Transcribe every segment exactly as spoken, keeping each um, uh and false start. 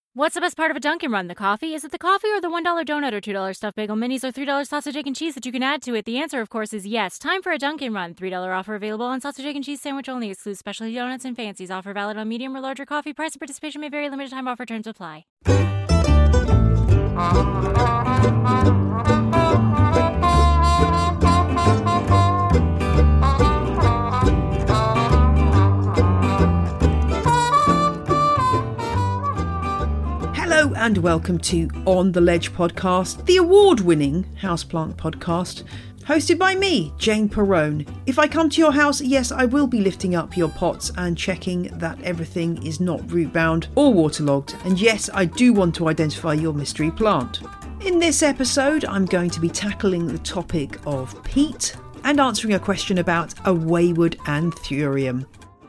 What's the best part of a Dunkin' Run? The coffee? Is it the coffee or the one dollar donut or two dollar stuffed bagel minis or three dollar sausage, egg, and cheese that you can add to it? The answer, of course, is yes. Time for a Dunkin' Run. three dollar offer available on sausage, egg, and cheese sandwich only. Excludes specialty donuts and fancies. Offer valid on medium or larger coffee. Price and participation may vary. Limited time offer. Terms apply. Hello and welcome to On the Ledge podcast, the award-winning houseplant podcast, hosted by me, Jane Perrone. If I come to your house, yes, I will be lifting up your pots and checking that everything is not root-bound or waterlogged. And yes, I do want to identify your mystery plant. In this episode, I'm going to be tackling the topic of peat and answering a question about a wayward anthurium.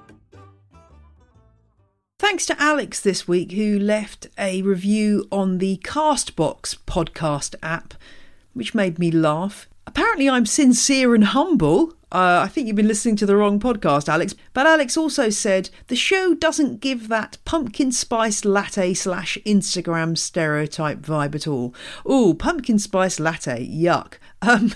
Thanks to Alex this week, who left a review on the Castbox podcast app, which made me laugh. Apparently I'm sincere and humble. Uh, I think you've been listening to the wrong podcast, Alex. But Alex also said the show doesn't give that pumpkin spice latte slash Instagram stereotype vibe at all. Ooh, pumpkin spice latte, yuck. Um...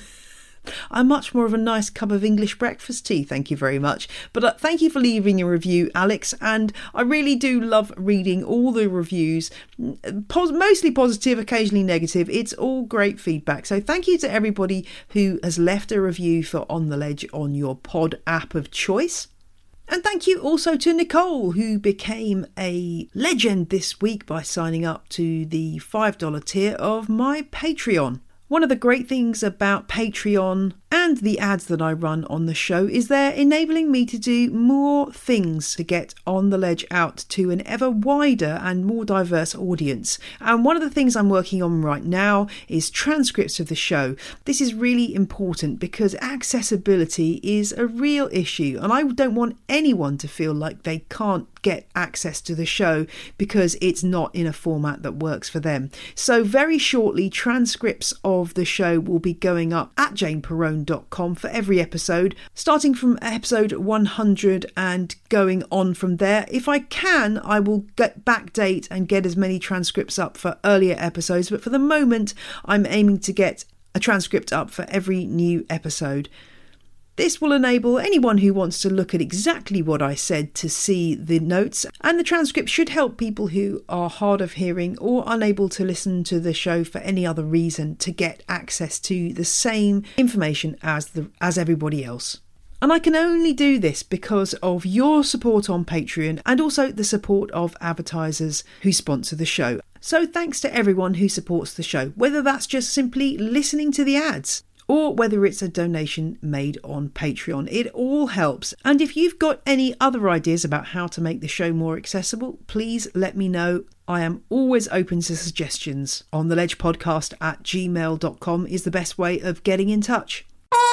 I'm much more of a nice cup of English breakfast tea, thank you very much. But uh, thank you for leaving a review, Alex, and I really do love reading all the reviews, Pos- mostly positive, occasionally negative. It's all great feedback. So thank you to everybody who has left a review for On the Ledge on your pod app of choice. And thank you also to Nicole, who became a legend this week by signing up to the five dollar tier of my Patreon. One of the great things about Patreon and the ads that I run on the show is they're enabling me to do more things to get On the Ledge out to an ever wider and more diverse audience. And one of the things I'm working on right now is transcripts of the show. This is really important because accessibility is a real issue, and I don't want anyone to feel like they can't get access to the show because it's not in a format that works for them. So very shortly, transcripts of the show will be going up at jane perrone dot com for every episode, starting from episode one hundred and going on from there. If I can, I will get backdate and get as many transcripts up for earlier episodes, but for the moment I'm aiming to get a transcript up for every new episode. This will enable anyone who wants to look at exactly what I said to see the notes, and the transcript should help people who are hard of hearing or unable to listen to the show for any other reason to get access to the same information as the as everybody else. And I can only do this because of your support on Patreon and also the support of advertisers who sponsor the show. So thanks to everyone who supports the show, whether that's just simply listening to the ads or whether it's a donation made on Patreon. It all helps. And if you've got any other ideas about how to make the show more accessible, please let me know. I am always open to suggestions. On the ledge podcast at gmail dot com is the best way of getting in touch.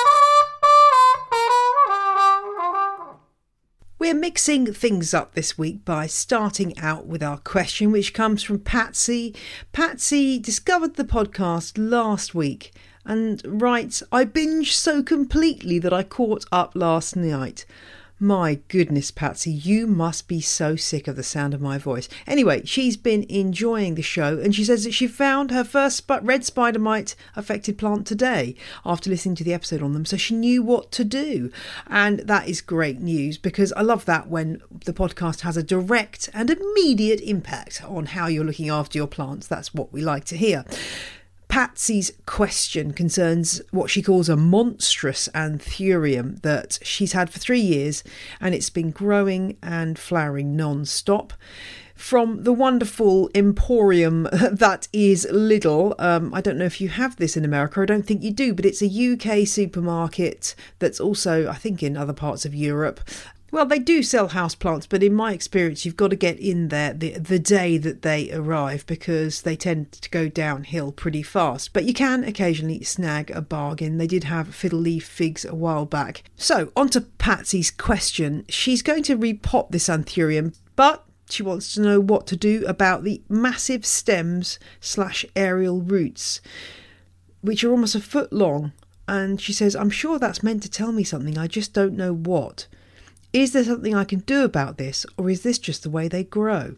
We're mixing things up this week by starting out with our question, which comes from Patsy. Patsy discovered the podcast last week and writes, I binged so completely that I caught up last night. My goodness, Patsy, you must be so sick of the sound of my voice. Anyway, she's been enjoying the show and she says that she found her first red spider mite affected plant today after listening to the episode on them, so she knew what to do. And that is great news because I love that when the podcast has a direct and immediate impact on how you're looking after your plants. That's what we like to hear. Patsy's question concerns what she calls a monstrous anthurium that she's had for three years and it's been growing and flowering non-stop. From the wonderful emporium that is Lidl. Um, I don't know if you have this in America. I don't think you do, but it's a U K supermarket that's also, I think, in other parts of Europe. Well, they do sell houseplants, but in my experience, you've got to get in there the, the day that they arrive because they tend to go downhill pretty fast. But you can occasionally snag a bargain. They did have fiddle leaf figs a while back. So, on to Patsy's question. She's going to repot this anthurium, but she wants to know what to do about the massive stems slash aerial roots, which are almost a foot long. And she says, I'm sure that's meant to tell me something. I just don't know what. Is there something I can do about this, or is this just the way they grow?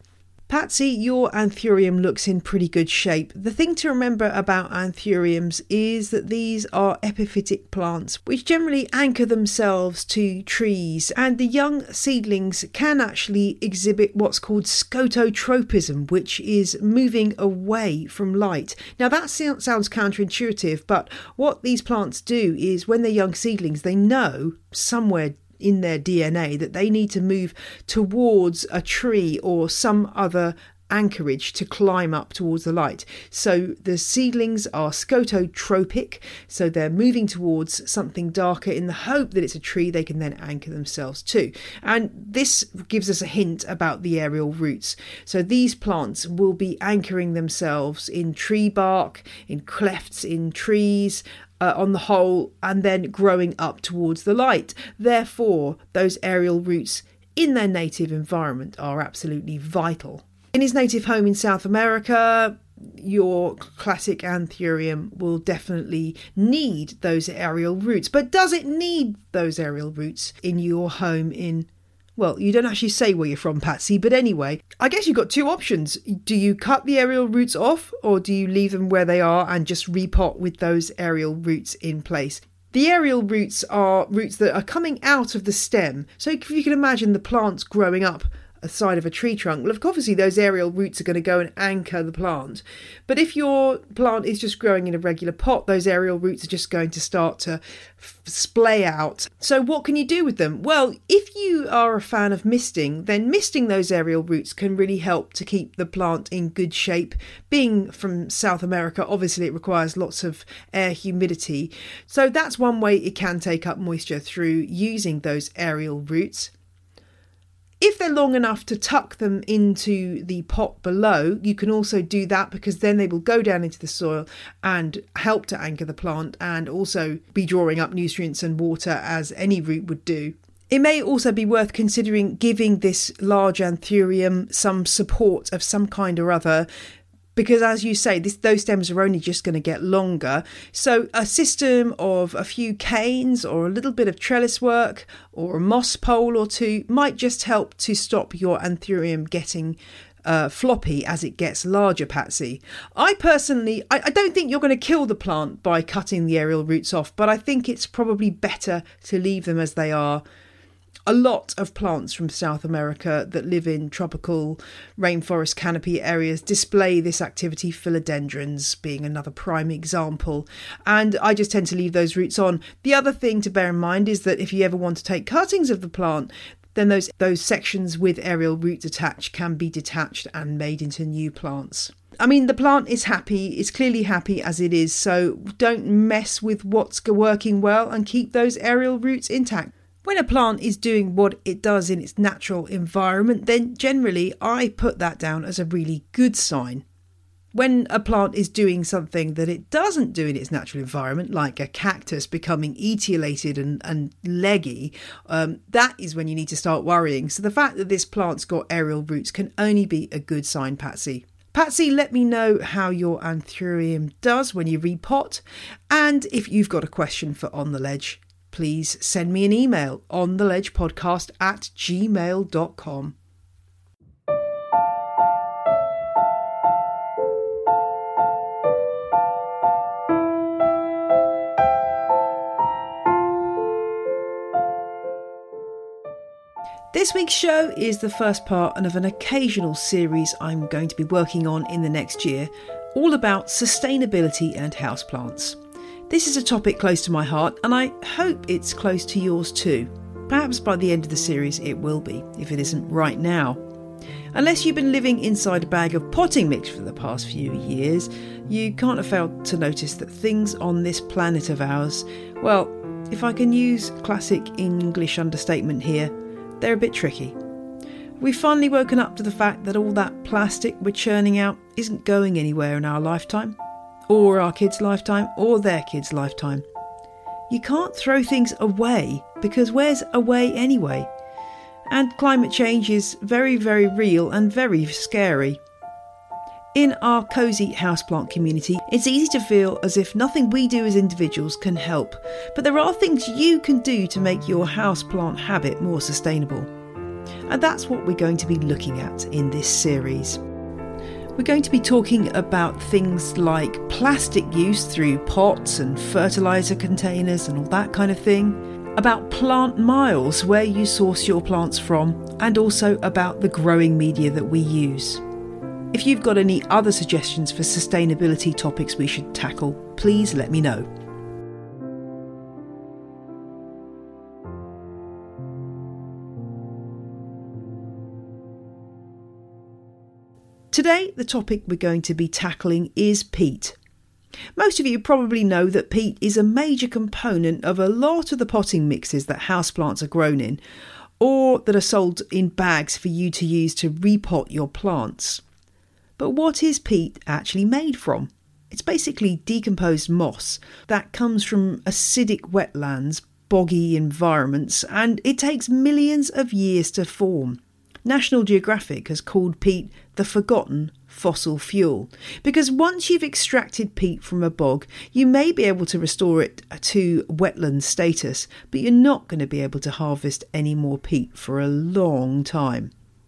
Patsy, your anthurium looks in pretty good shape. The thing to remember about anthuriums is that these are epiphytic plants which generally anchor themselves to trees, and the young seedlings can actually exhibit what's called scototropism, which is moving away from light. Now that sounds counterintuitive, but what these plants do is when they're young seedlings, they know somewhere in their D N A that they need to move towards a tree or some other anchorage to climb up towards the light. So the seedlings are scototropic, so they're moving towards something darker in the hope that it's a tree they can then anchor themselves to. And this gives us a hint about the aerial roots. So these plants will be anchoring themselves in tree bark, in clefts in trees, Uh, on the whole, and then growing up towards the light. Therefore, those aerial roots in their native environment are absolutely vital. In his native home in South America, your classic anthurium will definitely need those aerial roots. But does it need those aerial roots in your home in... Well, you don't actually say where you're from, Patsy, but anyway, I guess you've got two options. Do you cut the aerial roots off, or do you leave them where they are and just repot with those aerial roots in place? The aerial roots are roots that are coming out of the stem. So if you can imagine the plants growing up a side of a tree trunk, well, obviously those aerial roots are going to go and anchor the plant. But if your plant is just growing in a regular pot, those aerial roots are just going to start to f- splay out. So what can you do with them? Well, if you are a fan of misting, then misting those aerial roots can really help to keep the plant in good shape. Being from South America, obviously it requires lots of air humidity. So that's one way it can take up moisture, through using those aerial roots. If they're long enough to tuck them into the pot below, you can also do that, because then they will go down into the soil and help to anchor the plant and also be drawing up nutrients and water as any root would do. It may also be worth considering giving this large anthurium some support of some kind or other, because as you say, this, those stems are only just going to get longer. So a system of a few canes or a little bit of trellis work or a moss pole or two might just help to stop your anthurium getting uh, floppy as it gets larger, Patsy. I personally, I, I don't think you're going to kill the plant by cutting the aerial roots off, but I think it's probably better to leave them as they are. A lot of plants from South America that live in tropical rainforest canopy areas display this activity, philodendrons being another prime example. And I just tend to leave those roots on. The other thing to bear in mind is that if you ever want to take cuttings of the plant, then those, those sections with aerial roots attached can be detached and made into new plants. I mean, the plant is happy, it's clearly happy as it is, so don't mess with what's working well and keep those aerial roots intact. When a plant is doing what it does in its natural environment, then generally I put that down as a really good sign. When a plant is doing something that it doesn't do in its natural environment, like a cactus becoming etiolated and, and leggy, um, that is when you need to start worrying. So the fact that this plant's got aerial roots can only be a good sign, Patsy. Patsy, let me know how your anthurium does when you repot. And if you've got a question for On The Ledge, please send me an email on the ledge podcast at gmail dot com. This week's show is the first part of an occasional series I'm going to be working on in the next year, all about sustainability and houseplants. This is a topic close to my heart, and I hope it's close to yours too. Perhaps by the end of the series it will be, if it isn't right now. Unless you've been living inside a bag of potting mix for the past few years, you can't have failed to notice that things on this planet of ours, well, if I can use classic English understatement here, they're a bit tricky. We've finally woken up to the fact that all that plastic we're churning out isn't going anywhere in our lifetime, or our kids' lifetime, or their kids' lifetime. You can't throw things away, because where's away anyway? And climate change is very, very real and very scary. In our cosy houseplant community, it's easy to feel as if nothing we do as individuals can help, but there are things you can do to make your houseplant habit more sustainable. And that's what we're going to be looking at in this series. We're going to be talking about things like plastic use through pots and fertiliser containers and all that kind of thing, about plant miles, where you source your plants from, and also about the growing media that we use. If you've got any other suggestions for sustainability topics we should tackle, please let me know. Today, the topic we're going to be tackling is peat. Most of you probably know that peat is a major component of a lot of the potting mixes that houseplants are grown in, or that are sold in bags for you to use to repot your plants. But what is peat actually made from? It's basically decomposed moss that comes from acidic wetlands, boggy environments, and it takes millions of years to form. National Geographic has called peat the forgotten fossil fuel, because once you've extracted peat from a bog, you may be able to restore it to wetland status, but you're not going to be able to harvest any more peat for a long time.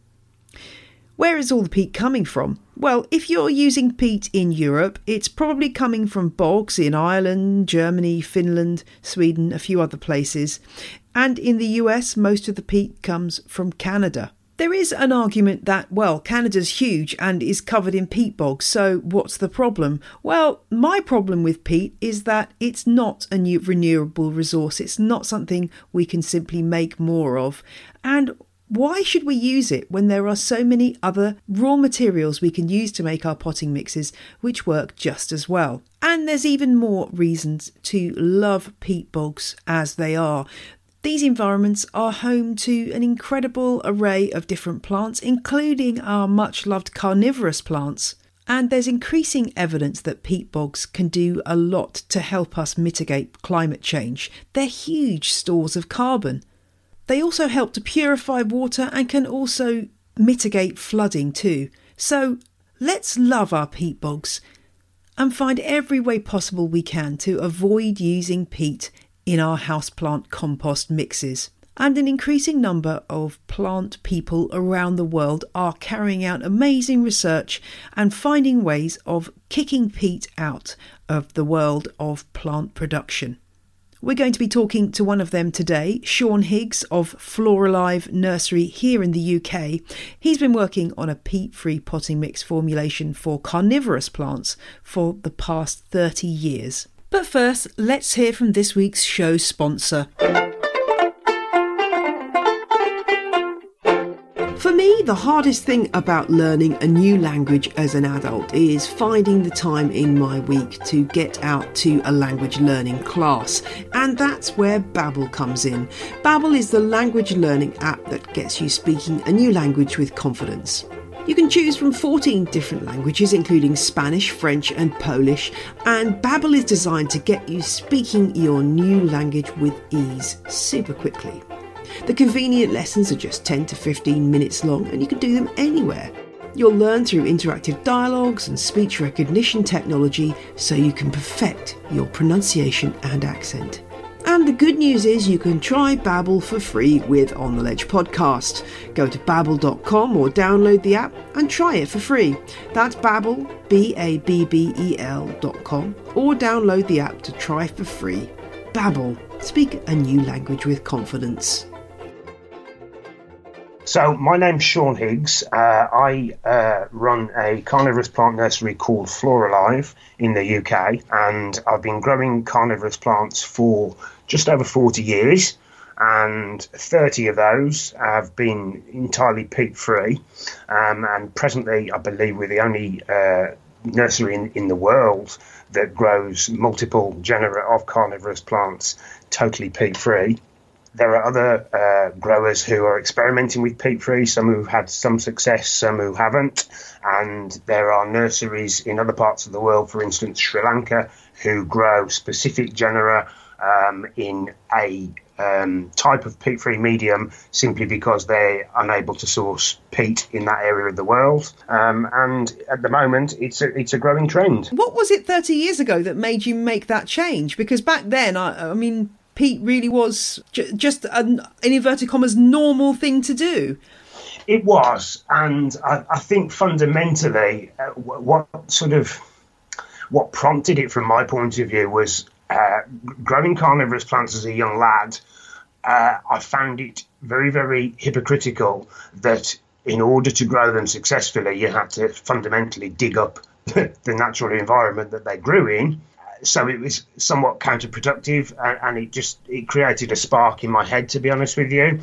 Where is all the peat coming from? Well, if you're using peat in Europe, it's probably coming from bogs in Ireland, Germany, Finland, Sweden, a few other places. And in the U S, most of the peat comes from Canada. There is an argument that, well, Canada's huge and is covered in peat bogs, so what's the problem? Well, my problem with peat is that it's not a new renewable resource. It's not something we can simply make more of. And why should we use it when there are so many other raw materials we can use to make our potting mixes which work just as well? And there's even more reasons to love peat bogs as they are. These environments are home to an incredible array of different plants, including our much-loved carnivorous plants. And there's increasing evidence that peat bogs can do a lot to help us mitigate climate change. They're huge stores of carbon. They also help to purify water and can also mitigate flooding too. So let's love our peat bogs and find every way possible we can to avoid using peat in our houseplant compost mixes. And an increasing number of plant people around the world are carrying out amazing research and finding ways of kicking peat out of the world of plant production. We're going to be talking to one of them today, Sean Higgs of Floralive Nursery here in the U K. He's been working on a peat-free potting mix formulation for carnivorous plants for the past thirty years. But first, let's hear from this week's show sponsor. For me, the hardest thing about learning a new language as an adult is finding the time in my week to get out to a language learning class. And that's where Babbel comes in. Babbel is the language learning app that gets you speaking a new language with confidence. You can choose from fourteen different languages, including Spanish, French and Polish, and Babbel is designed to get you speaking your new language with ease, super quickly. The convenient lessons are just ten to fifteen minutes long and you can do them anywhere. You'll learn through interactive dialogues and speech recognition technology so you can perfect your pronunciation and accent. And the good news is you can try Babbel for free with On The Ledge podcast. Go to babbel dot com or download the app and try it for free. That's Babbel, B A B B E L dot com, or download the app to try for free. Babbel, speak a new language with confidence. So my name's Sean Higgs. Uh, I uh, run a carnivorous plant nursery called Floralive in the U K, and I've been growing carnivorous plants for just over forty years, and thirty of those have been entirely peat-free. Um, and presently, I believe we're the only uh, nursery in, in the world that grows multiple genera of carnivorous plants totally peat-free. There are other uh, growers who are experimenting with peat-free, some who've had some success, some who haven't. And there are nurseries in other parts of the world, for instance, Sri Lanka, who grow specific genera um, in a um, type of peat-free medium simply because they're unable to source peat in that area of the world. Um, and at the moment, it's a, it's a growing trend. What was it thirty years ago that made you make that change? Because back then, I, I mean... peat really was j- just an, in inverted commas, normal thing to do. It was, and I, I think fundamentally, uh, what sort of what prompted it, from my point of view, was uh, growing carnivorous plants as a young lad. Uh, I found it very, very hypocritical that in order to grow them successfully, you had to fundamentally dig up the natural environment that they grew in. So it was somewhat counterproductive, and, and it just it created a spark in my head, to be honest with you.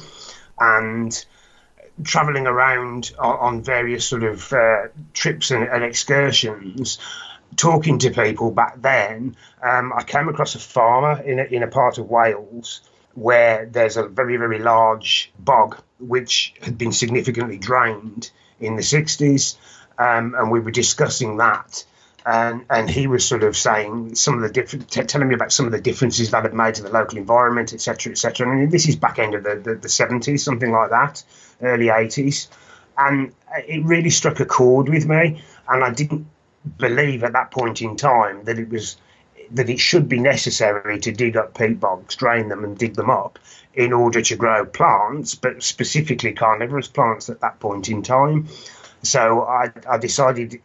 And travelling around on, on various sort of uh, trips and, and excursions, talking to people back then, um, I came across a farmer in a, in a part of Wales where there's a very, very large bog which had been significantly drained in the sixties, um, and we were discussing that. And and he was sort of saying some of the different, t- telling me about some of the differences that had made to the local environment, et cetera, et cetera. And this is back end of the, the, the seventies, something like that, early eighties. And it really struck a chord with me. And I didn't believe at that point in time that it was that it should be necessary to dig up peat bogs, drain them and dig them up in order to grow plants, but specifically carnivorous plants at that point in time. So I, I decided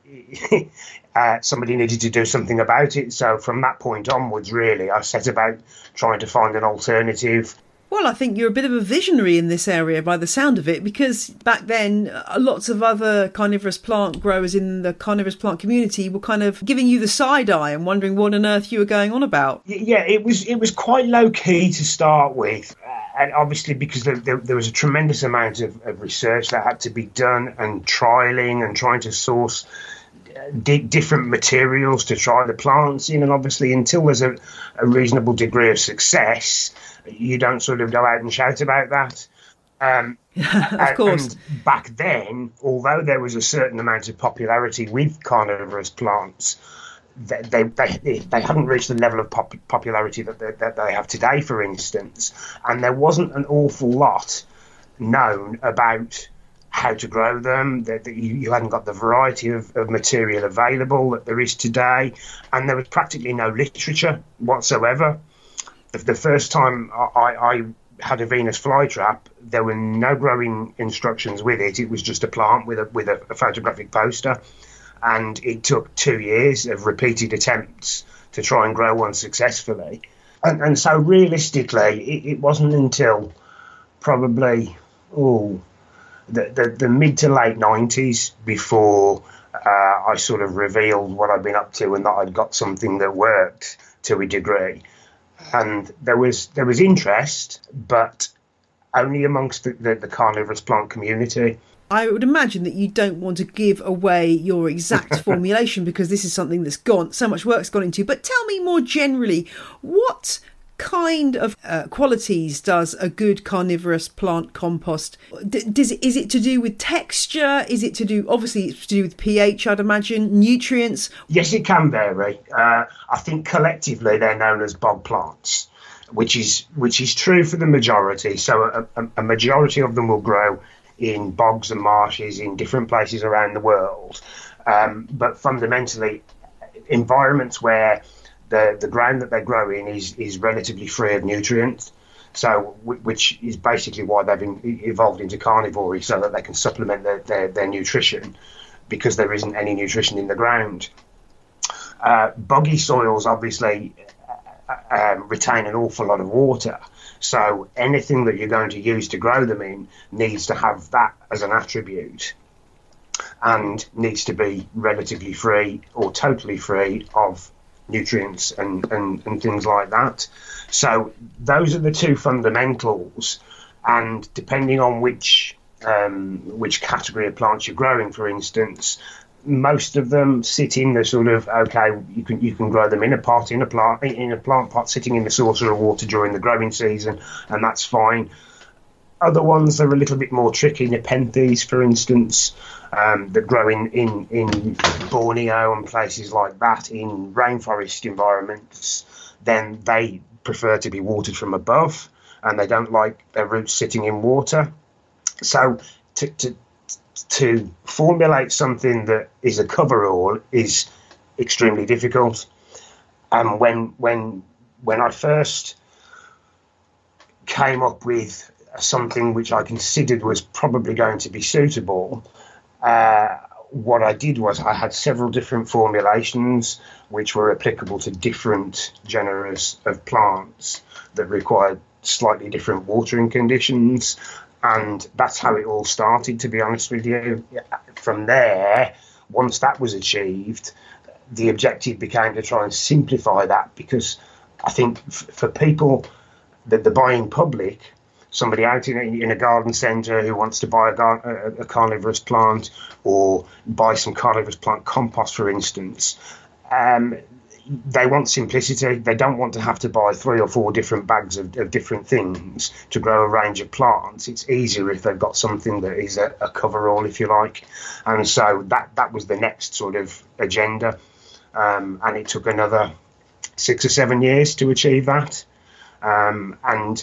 uh, somebody needed to do something about it. So from that point onwards, really, I set about trying to find an alternative. Well, I think you're a bit of a visionary in this area by the sound of it, because back then uh, lots of other carnivorous plant growers in the carnivorous plant community were kind of giving you the side eye and wondering what on earth you were going on about. Yeah, it was it was quite low key to start with. And obviously, because there, there, there was a tremendous amount of, of research that had to be done, and trialling and trying to source di- different materials to try the plants in. And obviously, until there's a, a reasonable degree of success, you don't sort of go out and shout about that. Um, of course. And back then, although there was a certain amount of popularity with carnivorous plants, They, they they hadn't reached the level of pop, popularity that they, that they have today, for instance, and there wasn't an awful lot known about how to grow them. That, that you, you hadn't got the variety of, of material available that there is today, and there was practically no literature whatsoever. The, the first time I, I had a Venus flytrap, there were no growing instructions with it. It was just a plant with a with a, a photographic poster. And it took two years of repeated attempts to try and grow one successfully. And, and so realistically, it, it wasn't until probably oh, the, the, the mid to late nineties before uh, I sort of revealed what I'd been up to and that I'd got something that worked to a degree. And there was there was interest, but only amongst the, the, the carnivorous plant community. I would imagine that you don't want to give away your exact formulation, because this is something that's gone, so much work's gone into. But tell me more generally, what kind of uh, qualities does a good carnivorous plant compost? D- does it, is it to do with texture? Is it to do, obviously it's to do with pH, I'd imagine, nutrients? Yes, it can vary. Uh, I think collectively they're known as bog plants, which is which is true for the majority. So a, a, a majority of them will grow in bogs and marshes in different places around the world. Um, but fundamentally, environments where the, the ground that they grow in is, is relatively free of nutrients, so which is basically why they've been evolved into carnivory, so that they can supplement their, their, their nutrition, because there isn't any nutrition in the ground. Uh, boggy soils obviously uh, um, retain an awful lot of water. So anything that you're going to use to grow them in needs to have that as an attribute, and needs to be relatively free or totally free of nutrients and, and, and things like that. So those are the two fundamentals, and depending on which um, which category of plants you're growing, for instance, most of them sit in the sort of, okay, you can you can grow them in a pot, in a plant, in a plant pot, sitting in the saucer of water during the growing season, and that's fine. Other ones are a little bit more tricky. Nepenthes, for instance, um, that grow in, in, in Borneo and places like that, in rainforest environments, then they prefer to be watered from above, and they don't like their roots sitting in water. So to to to formulate something that is a cover-all is extremely difficult. And when when when I first came up with something which I considered was probably going to be suitable, uh, what I did was I had several different formulations which were applicable to different genera of plants that required slightly different watering conditions. And that's how it all started, to be honest with you. From there, once that was achieved, the objective became to try and simplify that, because I think f- for people, that the buying public, somebody out in a, in a garden centre who wants to buy a, gar- a, a carnivorous plant, or buy some carnivorous plant compost, for instance, um, they want simplicity. They don't want to have to buy three or four different bags of, of different things to grow a range of plants. It's easier if they've got something that is a, a cover-all, if you like. And so that, that was the next sort of agenda. Um, and it took another six or seven years to achieve that. Um, and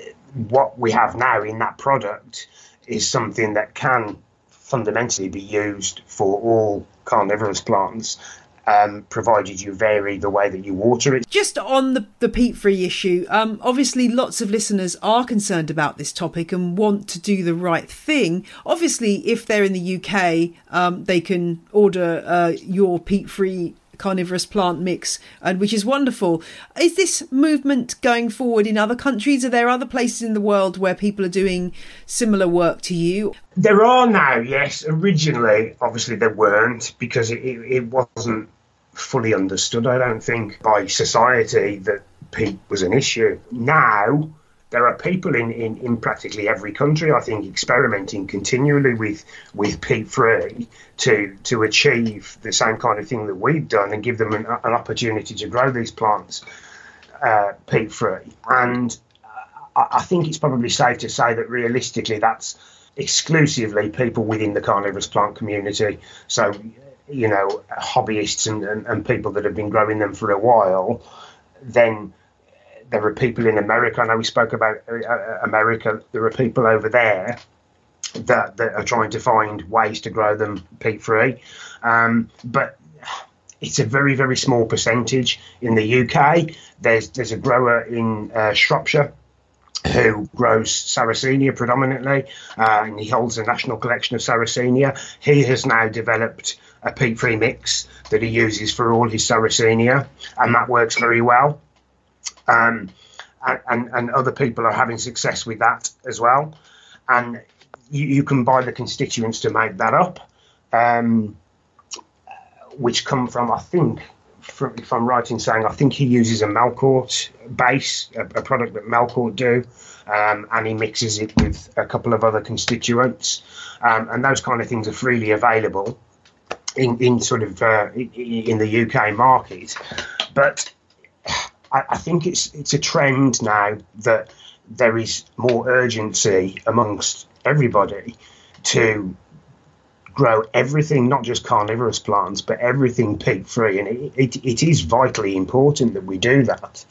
what we have now in that product is something that can fundamentally be used for all carnivorous plants, Um, provided you vary the way that you water it. Just on the, the peat-free issue, um, obviously lots of listeners are concerned about this topic and want to do the right thing. Obviously, if they're in the U K, um, they can order uh, your peat-free carnivorous plant mix, and which is wonderful. Is this movement going forward in other countries? Are there other places in the world where people are doing similar work to you? There are now, yes. Originally, obviously, there weren't, because it, it, it wasn't fully understood, I don't think, by society that peat was an issue. Now, there are people in, in, in practically every country, I think, experimenting continually with with peat-free to to achieve the same kind of thing that we've done and give them an, an opportunity to grow these plants uh, peat-free. And I, I think it's probably safe to say that realistically that's exclusively people within the carnivorous plant community. So, you know, hobbyists and, and, and people that have been growing them for a while. Then there are people in America. I know we spoke about uh, America. There are people over there that, that are trying to find ways to grow them peat-free. Um, but it's a very, very small percentage. In the U K, there's there's a grower in uh, Shropshire who grows Sarracenia predominantly, uh, and he holds a national collection of Sarracenia. He has now developed a peat-free mix that he uses for all his Sarracenia, and that works very well. Um, and, and other people are having success with that as well. And you, you can buy the constituents to make that up, um, which come from, I think, from, if I'm right in saying, I think he uses a Melcourt base, a, a product that Melcourt do, um, and he mixes it with a couple of other constituents. Um, and those kind of things are freely available in, in sort of uh, in the U K market. But I think it's it's a trend now that there is more urgency amongst everybody to grow everything, not just carnivorous plants, but everything peat-free. And it, it, it is vitally important that we do that.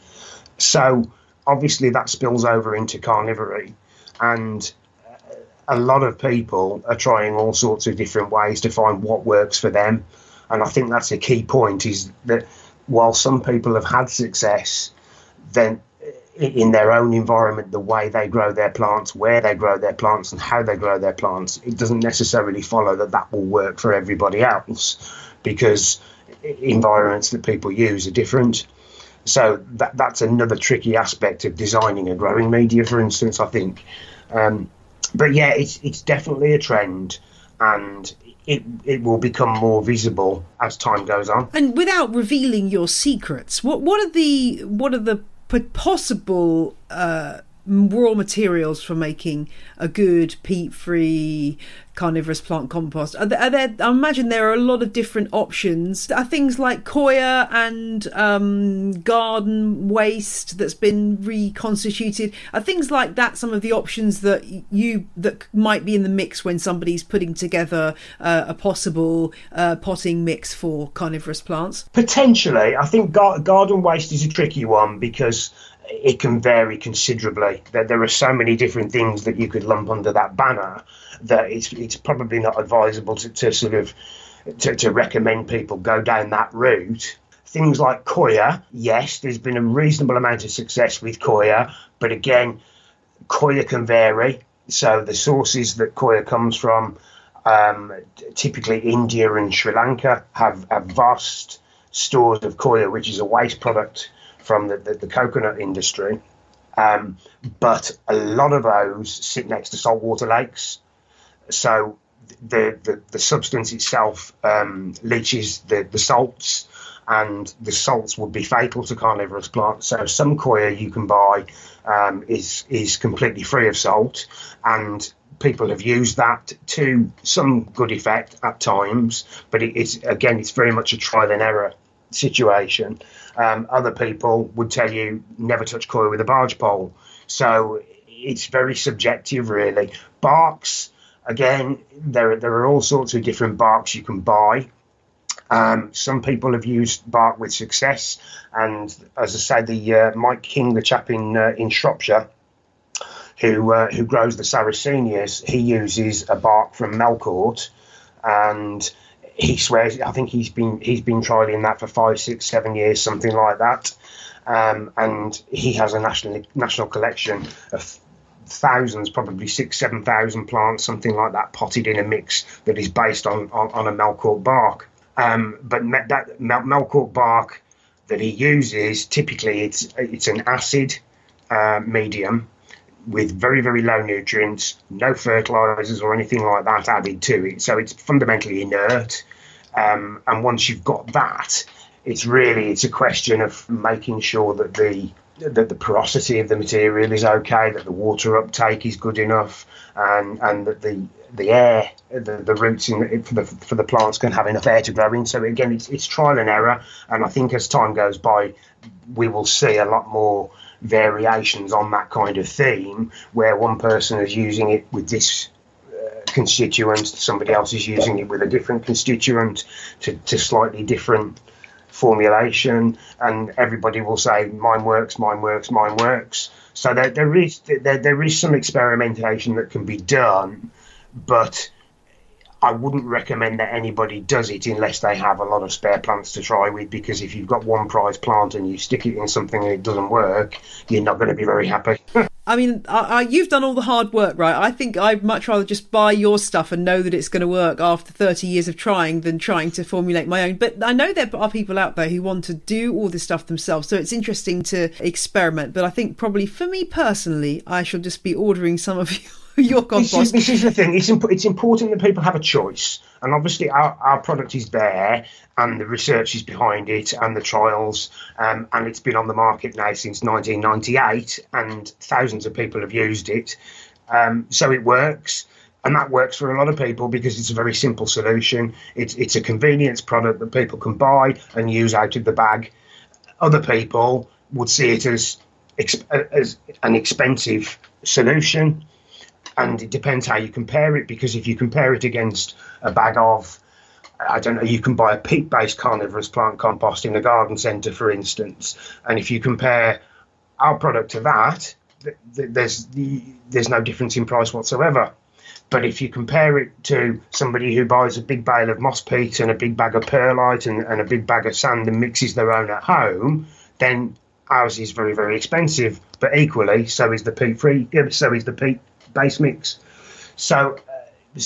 So obviously that spills over into carnivory, and a lot of people are trying all sorts of different ways to find what works for them. And I think that's a key point, is that while some people have had success, then in their own environment, the way they grow their plants, where they grow their plants and how they grow their plants, it doesn't necessarily follow that that will work for everybody else, because environments that people use are different. So that that's another tricky aspect of designing a growing media, for instance, I think. Um, but yeah, it's it's definitely a trend, and It, it will become more visible as time goes on. And without revealing your secrets, what what are the what are the possible uh, raw materials for making a good peat-free carnivorous plant compost? Are there, are there, I imagine there are a lot of different options. Are things like coir and um, garden waste that's been reconstituted, are things like that some of the options that you that might be in the mix when somebody's putting together uh, a possible uh, potting mix for carnivorous plants? Potentially. I think gar- garden waste is a tricky one, because it can vary considerably. There, there are so many different things that you could lump under that banner that it's it's probably not advisable to, to sort of to, to recommend people go down that route. Things like coir, yes, there's been a reasonable amount of success with coir, but again, Coir can vary. So the sources that coir comes from, um, typically India and Sri Lanka, have, have vast stores of coir, which is a waste product from the, the, the coconut industry. Um, but a lot of those sit next to saltwater lakes. So the, the, the substance itself um, leaches the, the salts, and the salts would be fatal to carnivorous plants. So some coir you can buy um, is is completely free of salt, and people have used that to some good effect at times. But it, it's again, it's very much a trial and error situation. Um, other people would tell you never touch coir with a barge pole. So it's very subjective, really. Barks, again, there there are all sorts of different barks you can buy. Um, some people have used bark with success, and as I say, the uh, Mike King, the chap in uh, in Shropshire, who uh, who grows the Sarracenias, he uses a bark from Melcourt, and he swears, I think he's been he's been trialing that for five, six, seven years, something like that, um, and he has a national national collection of thousands, probably six, seven thousand plants, something like that, potted in a mix that is based on on, on a Melcourt bark. Um, but me- that Mel- Melcourt bark that he uses, typically it's it's an acid uh, medium with very, very low nutrients, no fertilizers or anything like that added to it. So it's fundamentally inert. Um, and once you've got that, it's really, it's a question of making sure that the that the porosity of the material is okay, that the water uptake is good enough, and and that the the air, the, the roots in, for the for the plants can have enough air to grow in. So again, it's it's trial and error, and I think as time goes by, we will see a lot more variations on that kind of theme, where one person is using it with this uh, constituent, somebody else is using it with a different constituent to, to slightly different formulation, and everybody will say mine works, mine works, mine works. So there, there is there, there is some experimentation that can be done, but I wouldn't recommend that anybody does it unless they have a lot of spare plants to try with, because if you've got one prize plant and you stick it in something and it doesn't work, you're not going to be very happy. I mean, I, I, you've done all the hard work, right? I think I'd much rather just buy your stuff and know that it's going to work after thirty years of trying than trying to formulate my own. But I know there are people out there who want to do all this stuff themselves, so it's interesting to experiment. But I think probably for me personally, I shall just be ordering some of you. Your compost. This is, this is the thing. It's, imp- it's important that people have a choice. And obviously our, our product is there, and the research is behind it, and the trials, um, and it's been on the market now since nineteen ninety-eight, and thousands of people have used it. Um, so it works, and that works for a lot of people because it's a very simple solution. It's, it's a convenience product that people can buy and use out of the bag. Other people would see it as, exp- as an expensive solution. And it depends how you compare it, because if you compare it against a bag of, I don't know, you can buy a peat-based carnivorous plant compost in a garden centre, for instance. And if you compare our product to that, th- th- there's the, there's no difference in price whatsoever. But if you compare it to somebody who buys a big bale of moss peat and a big bag of perlite and, and a big bag of sand and mixes their own at home, then ours is very, very expensive. But equally, so is the peat-free, so is the peat base mix. So uh,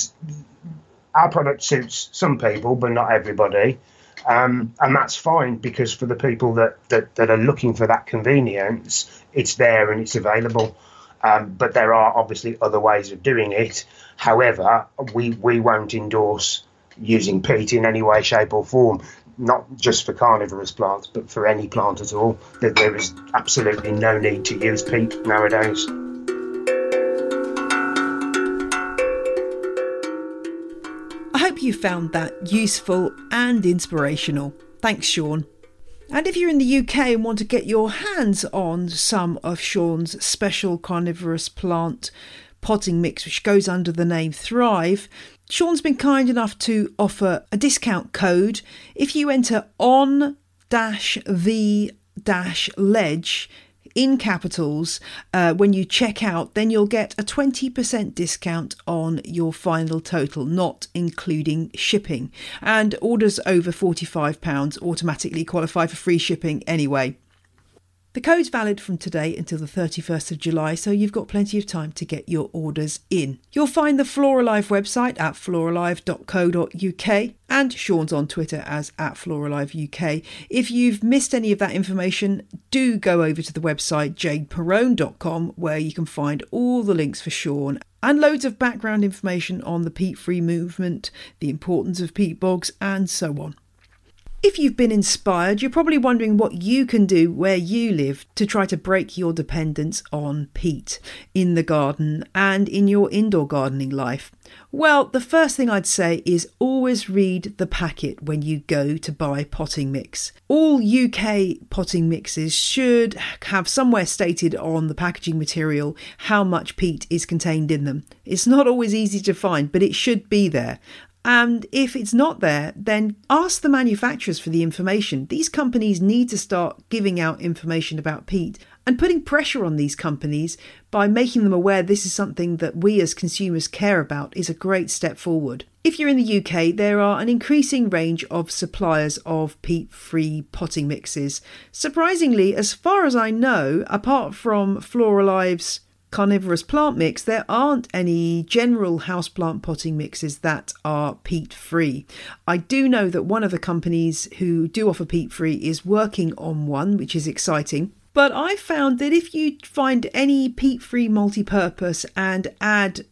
our product suits some people, but not everybody, um, and that's fine, because for the people that, that, that are looking for that convenience, it's there and it's available. Um, but there are obviously other ways of doing it. However, we, we won't endorse using peat in any way, shape or form, not just for carnivorous plants, but for any plant at all. That there is absolutely no need to use peat nowadays. I hope you found that useful and inspirational. Thanks, Sean. And if you're in the U K and want to get your hands on some of Sean's special carnivorous plant potting mix, which goes under the name Thrive, Sean's been kind enough to offer a discount code. If you enter on dash the dash ledge in capitals uh, when you check out, then you'll get a twenty percent discount on your final total, not including shipping. And orders over forty-five pounds automatically qualify for free shipping anyway. The code's valid from today until the thirty-first of July, so you've got plenty of time to get your orders in. You'll find the Floralive website at floralive dot co dot uk, and Sean's on Twitter as at Floralive U K. If you've missed any of that information, do go over to the website jade perrone dot com, where you can find all the links for Sean and loads of background information on the peat-free movement, the importance of peat bogs, and so on. If you've been inspired, you're probably wondering what you can do where you live to try to break your dependence on peat in the garden and in your indoor gardening life. Well, the first thing I'd say is always read the packet when you go to buy potting mix. All U K potting mixes should have somewhere stated on the packaging material how much peat is contained in them. It's not always easy to find, but it should be there. And if it's not there, then ask the manufacturers for the information. These companies need to start giving out information about peat, and putting pressure on these companies by making them aware this is something that we as consumers care about is a great step forward. If you're in the U K, there are an increasing range of suppliers of peat-free potting mixes. Surprisingly, as far as I know, apart from Floralive's Carnivorous Plant Mix, there aren't any general houseplant potting mixes that are peat-free. I do know that one of the companies who do offer peat-free is working on one, which is exciting. But I found that if you find any peat-free multi-purpose and add,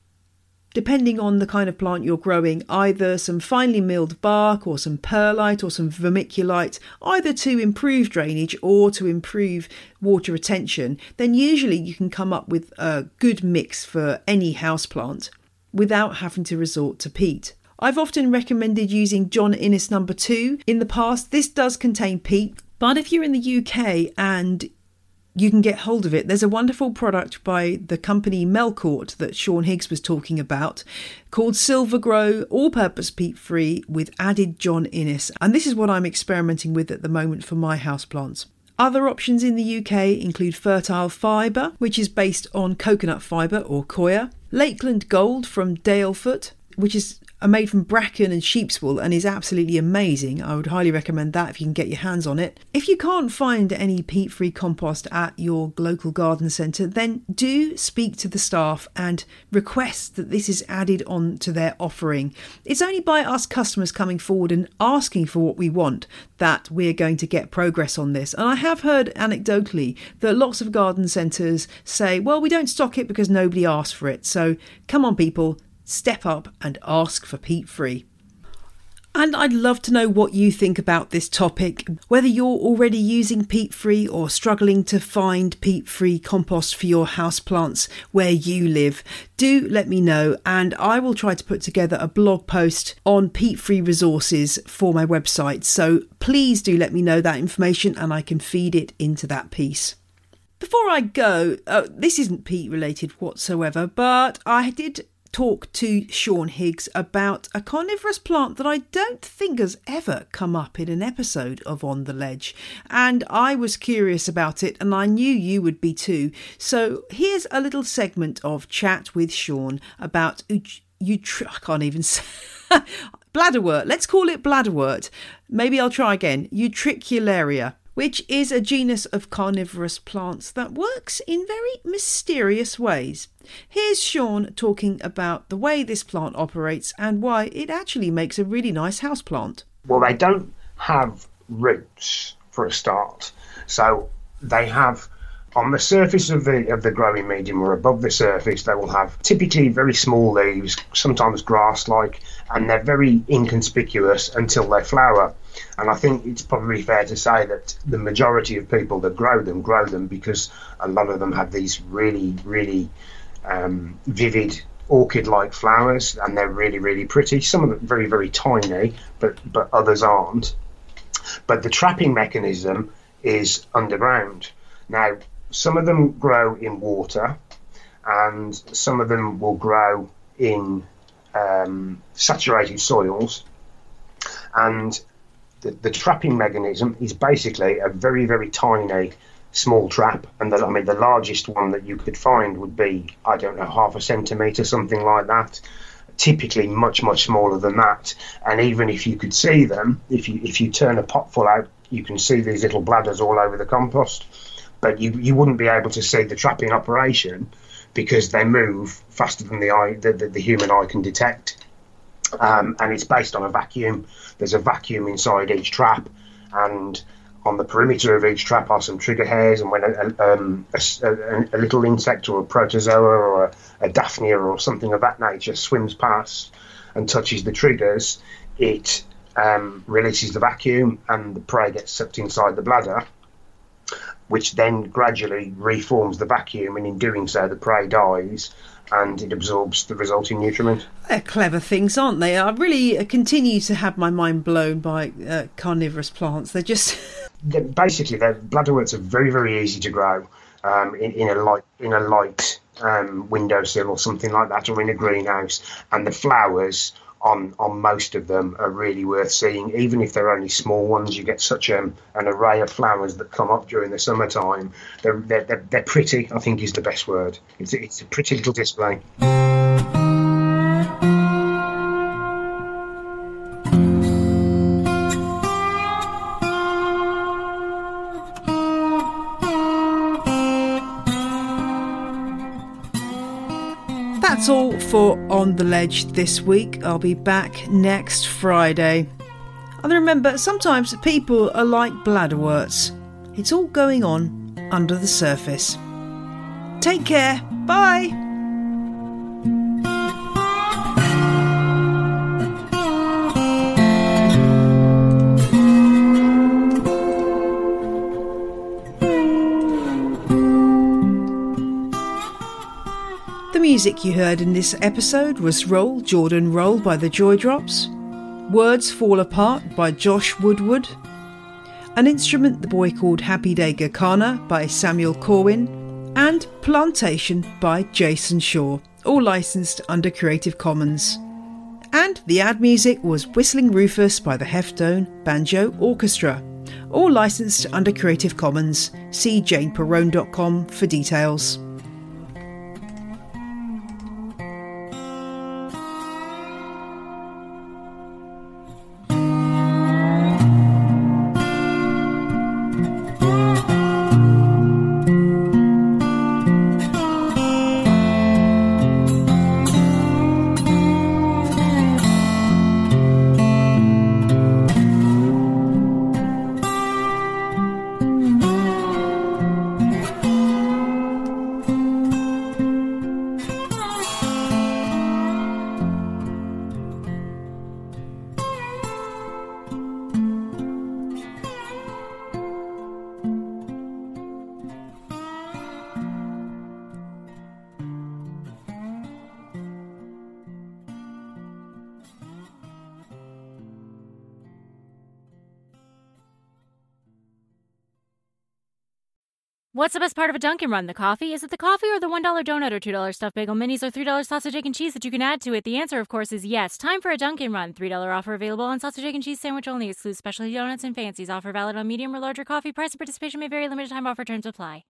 depending on the kind of plant you're growing, either some finely milled bark or some perlite or some vermiculite, either to improve drainage or to improve water retention, then usually you can come up with a good mix for any houseplant without having to resort to peat. I've often recommended using John Innes number two in the past. This does contain peat, but if you're in the U K and you can get hold of it, there's a wonderful product by the company Melcourt that Sean Higgs was talking about called Silver Grow, all-purpose peat-free with added John Innes. And this is what I'm experimenting with at the moment for my houseplants. Other options in the U K include Fertile Fibre, which is based on coconut fibre or coir, Lakeland Gold from Dalefoot, which is made from bracken and sheep's wool and is absolutely amazing. I would highly recommend that if you can get your hands on it. If you can't find any peat-free compost at your local garden centre, then do speak to the staff and request that this is added on to their offering. It's only by us customers coming forward and asking for what we want that we're going to get progress on this. And I have heard anecdotally that lots of garden centres say, well, we don't stock it because nobody asked for it. So come on, people, step up and ask for peat-free. And I'd love to know what you think about this topic, whether you're already using peat-free or struggling to find peat-free compost for your houseplants where you live. Do let me know, and I will try to put together a blog post on peat-free resources for my website. So please do let me know that information and I can feed it into that piece. Before I go, uh, this isn't peat related whatsoever, but I did talk to Sean Higgs about a carnivorous plant that I don't think has ever come up in an episode of On the Ledge, and I was curious about it and I knew you would be too. So here's a little segment of chat with Sean about you tr- I can't even say bladderwort. Let's call it bladderwort. Maybe I'll try again. Utricularia, which is a genus of carnivorous plants that works in very mysterious ways. Here's Sean talking about the way this plant operates and why it actually makes a really nice houseplant. Well, they don't have roots for a start. So they have, on the surface of the of the growing medium or above the surface, they will have typically very small leaves, sometimes grass-like, and they're very inconspicuous until they flower. And I think it's probably fair to say that the majority of people that grow them grow them because a lot of them have these really, really um, vivid orchid-like flowers, and they're really, really pretty. Some of them very, very tiny, but but others aren't. But the trapping mechanism is underground. Now, some of them grow in water, and some of them will grow in um, saturated soils, and The, the trapping mechanism is basically a very, very tiny, small trap. And the, I mean, the largest one that you could find would be, I don't know, half a centimetre, something like that. Typically much, much smaller than that. And even if you could see them, if you if you turn a pot full out, you can see these little bladders all over the compost. but you, you wouldn't be able to see the trap in operation because they move faster than the eye, the, the, the human eye can detect. Um, and it's based on a vacuum. There's a vacuum inside each trap, and on the perimeter of each trap are some trigger hairs, and when a, a, um, a, a, a little insect or a protozoa or a, a daphnia or something of that nature swims past and touches the triggers, it um, releases the vacuum and the prey gets sucked inside the bladder, which then gradually reforms the vacuum, and in doing so the prey dies and it absorbs the resulting nutriment. They're clever things, aren't they? I really continue to have my mind blown by uh, carnivorous plants. They're just... Basically, the bladderworts are very, very easy to grow um, in, in a light, in a light um, windowsill or something like that, or in a greenhouse. And the flowers on on most of them are really worth seeing, even if they're only small ones. You get such a, an array of flowers that come up during the summertime. They're, they're, they're, they're pretty, I think is the best word. It's, it's a pretty little display. That's all for On the Ledge this week. I'll be back next Friday. And remember, sometimes people are like bladderworts. It's all going on under the surface. Take care. Bye. The music you heard in this episode was Roll, Jordan, Roll by the Joy Drops, Words Fall Apart by Josh Woodward, An Instrument the Boy Called Happy Day Gakana by Samuel Corwin, and Plantation by Jason Shaw, all licensed under Creative Commons. And the ad music was Whistling Rufus by the Heftone Banjo Orchestra, all licensed under Creative Commons. See jane perrone dot com for details. What's the best part of a Dunkin' Run? The coffee? Is it the coffee or the one dollar donut or two dollar stuffed bagel minis or three dollar sausage, egg, and cheese that you can add to it? The answer, of course, is yes. Time for a Dunkin' Run. three dollar offer available on sausage, egg, and cheese sandwich only. Excludes specialty donuts and fancies. Offer valid on medium or larger coffee. Price and participation may vary. Limited time offer. Terms apply.